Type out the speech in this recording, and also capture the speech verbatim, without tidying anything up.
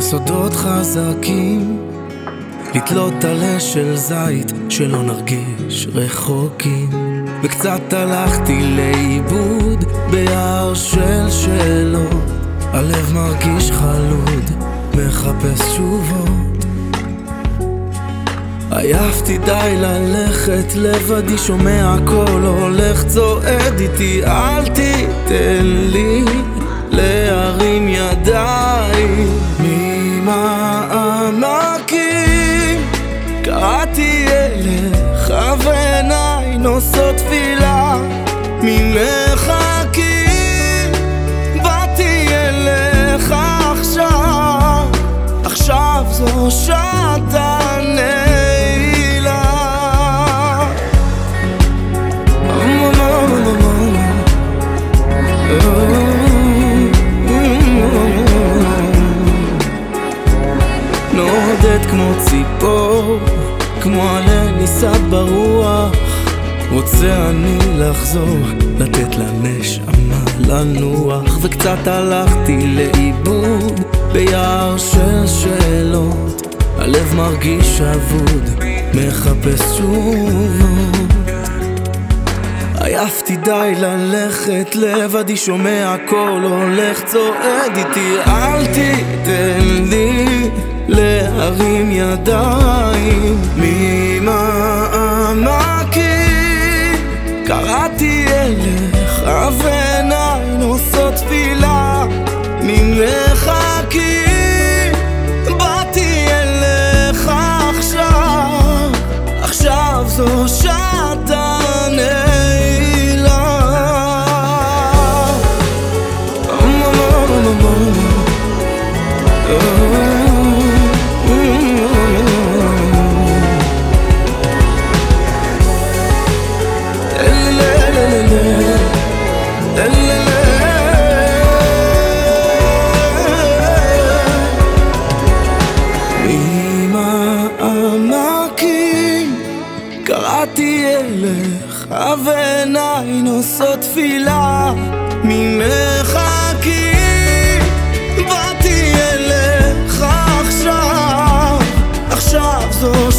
יסודות חזקים, לתלות עלה של זית שלא נרגיש רחוקים. וקצת הלכתי לאיבוד ביער של שאלות, הלב מרגיש חלוד, מחפש תשובות. עייפתי די ללכת לבדי, שומע קול הולך צועד איתי, אל תיתן לי להרים ידיים ממעמקים. קראתי אליך ועיניי נושאות תפילה ממרחקים. באתי אליך עכשיו, עכשיו זו שעת הנעילה. נודד כמו ציפור, כמו עלה נישא ברוח, רוצה אני לחזור, לתת לנשמה לנוח. וקצת הלכתי לאיבוד ביער של שאלות, הלב מרגיש אבוד, מחפש תשובות. עייפתי די ללכת לבדי, שומע קול הולך צועד איתי, אל תיתן לי להרים ידיים ממעמקים. קראתי אליך ועיניי נושאות תפילה ממרחקים. באתי אליך עכשיו, עכשיו זו שעת הנעילה. קראתי אליך ועיניי נושאות תפילה ממרחקים. באתי אליך עכשיו, עכשיו זו